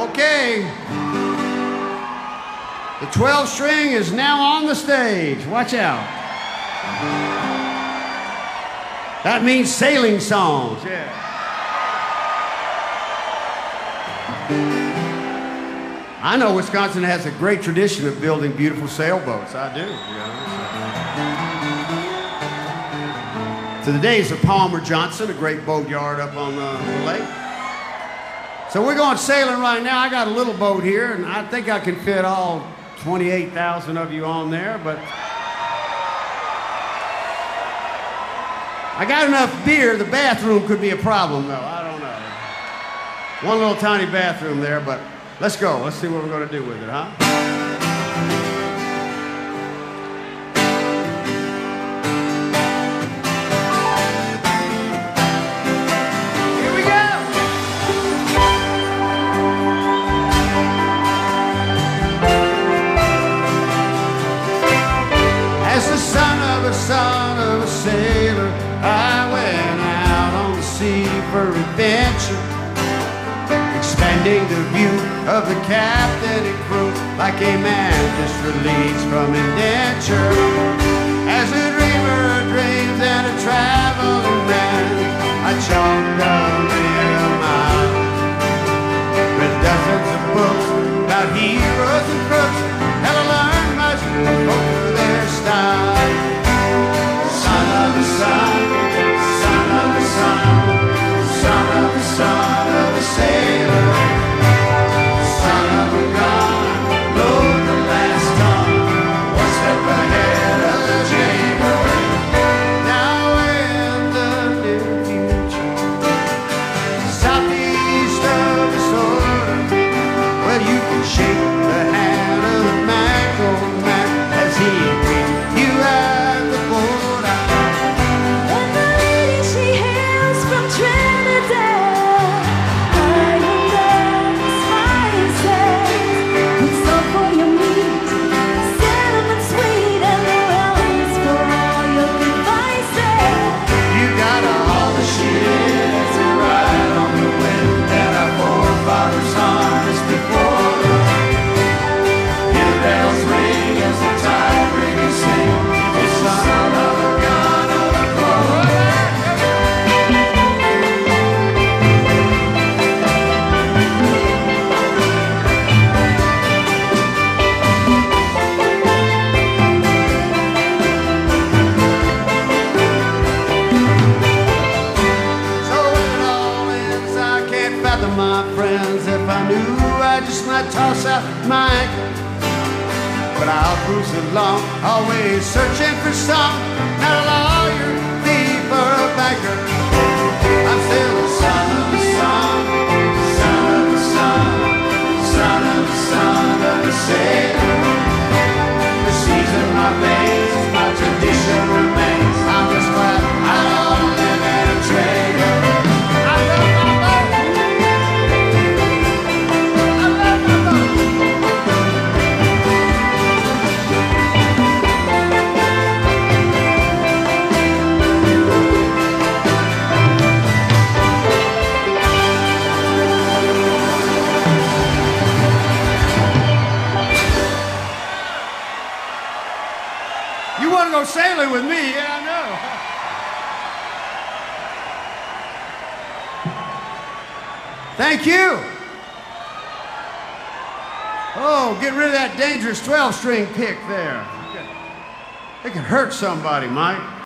Okay. The 12 string is now on the stage. Watch out. That means sailing songs. Yeah. I know Wisconsin has a great tradition of building beautiful sailboats. I do. So the days of Palmer Johnson, a great boat yard up on the lake. So we're going sailing right now. I got a little boat here, and I think I can fit all 28,000 of you on there, but I got enough beer. The bathroom could be a problem, though. I don't know. One little tiny bathroom there, but let's go. Let's see what we're going to do with it, huh? Son of a sailor, I went out on the sea for adventure, expanding the view of the captain and crew like a man just released from indenture. As a dreamer of dreams and a traveling man, I chalked up a mile with dozens of books about heroes and crooks. Hell, I learned much over their style. Son of the son, son of the son, son of the son of a sailor, son of a gun, load the last ton, one step ahead of the chamber. Now in the near future, southeast of the solar, well, you can shake the hand of the man, old man, as he greets you at the board. My friends, if I knew, I just might toss out my anchor. But I'll cruise along, always searching for some, not a lawyer, thief, or a banker. I'm still the son of the son, son of the son, son of the son of a sailor. The seas in my veins, my tradition remains. I'm just glad I don't live in a trailer. I love my boat. You want to go sailing with me? Yeah, I know. Thank you. Oh, get rid of that dangerous 12-string pick there. It could hurt somebody, Mike.